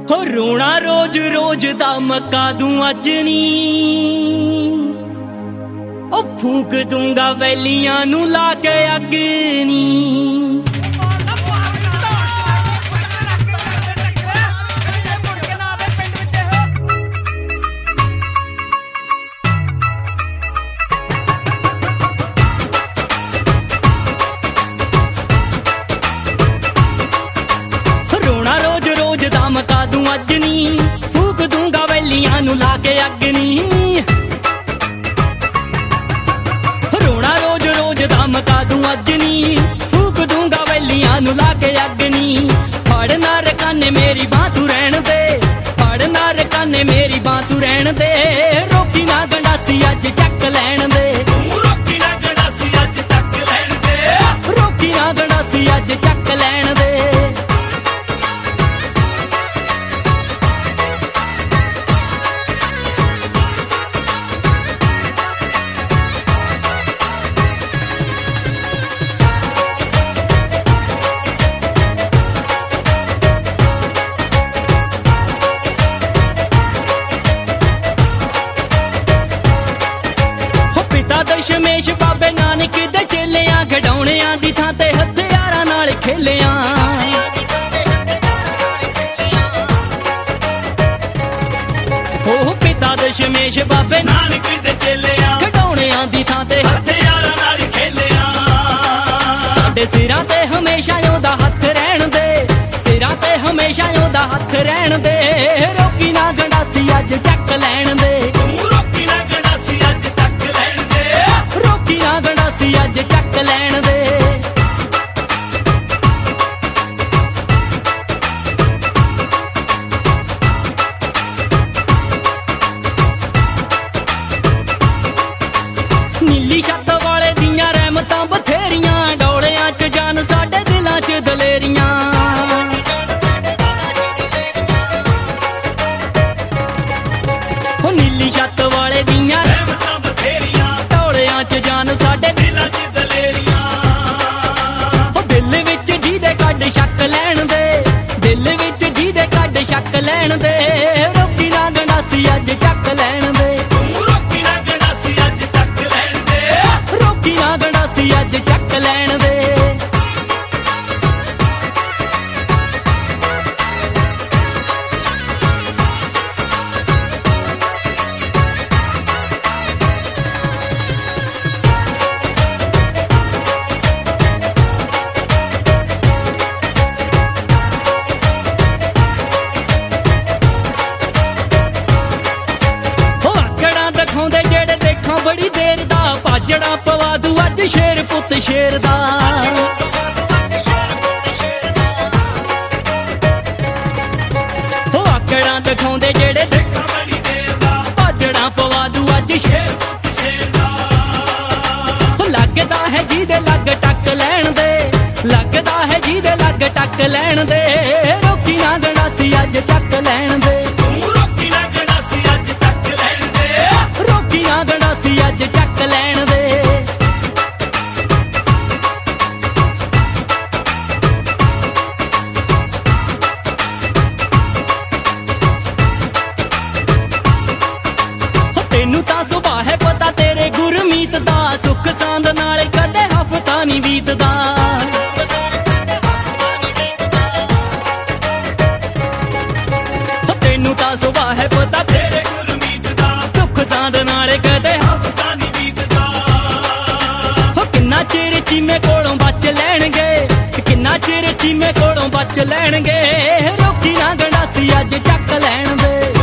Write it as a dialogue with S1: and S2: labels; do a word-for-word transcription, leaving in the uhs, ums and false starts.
S1: हो रोना रोज रोज दा मक्का दूं अज नी, ओ फूक दूंगा वैलियां नू ला के अग नी। रोना रोज रोज दा मका दूं अज नी, फूक दूंगा वैलियां नू ला के अग नी। रोना रोज रोज दा मका दूं अज नी, फूक दूंगा वैलियां नू ला के अग नी। फड़ना रकाने मेरी बां तू रहन दे, फड़ना रकाने मेरी बां तू रहन दे। रोकी ना गंडासी अज चक लैन दे,
S2: रोकी ना गंडासी अज चक लैन दे,
S1: रोकी ना गंडासी अज चक लैन दे। दशमेश बाबे नानक दे चेलियां, खडौणियां दी थां ते हथियारां नाल खेलियां। हो पिता दशमेश बाबे
S2: नानक दे चेलियां,
S1: खडौणियां दी थां ते
S2: हथियारां नाल खेलियां।
S1: साडे सिरां ते हमेशा ओदा हथ रहन दे, सिरां ते हमेशा ओदा हथ रहन दे। रोकी ना गंडासी अज चक लैन दे,
S2: रोकी ना गंडासी अज चक लैन दे,
S1: रोकी ना गंडासी अज चक लैन दे। नीली छत वाले दियां रहमतां बथेरियां, डोलियां च जान साडे दिलां च दलेरियां। ओ नीली छत वाले दियां
S2: रहमतां बथेरियां,
S1: डोलियां च जान साडे
S2: दिलां च दलेरियां।
S1: ओ दिल विच जीदे कड शक लैन दे, दिल विच जीदे कड शक लैन दे। रोकी ना गंडासी अज चक लैन दे,
S2: रोकी ना गंडासी अज चक लैन दे,
S1: रोकी ना गंडासी अज चक लैन दे। दिखाउंदे जेड़े देखां बड़ी देर दा, भाजड़ा पवा दू अज शेर पुत शेर दा। हो आकड़ा दिखाउंदे जेड़े
S2: देखां बड़ी देर दा,
S1: भाजड़ा पवा दू अज शेर
S2: पुत शेर दा।
S1: हो लगदा है जीदे लग टक लैन दे, लगदा है जीदे लग टक लैन दे। रोकी ना गंडासी अज चक लैन दे,
S2: रोकी ना गंडासी अज चक लैन दे,
S1: रोकी ना गंडासी अज चक लैन दे। तेनू तां सुभा है पता तेरे गुरमीत दा, सुख सांद नाल कदे हफ्ता नी बीतदा। तेनू तां सुभा है पता
S2: तेरे गुरमीत दा,
S1: सुख सांद नाल कदे
S2: हफ्ता नी बीतदा।
S1: हो किन्ना चिर चीमे कोलों बच लैणगे, किन्ना चिर चीमे कोलों बच लैणगे। रोकी ना गंडासी अज चक लैन दे,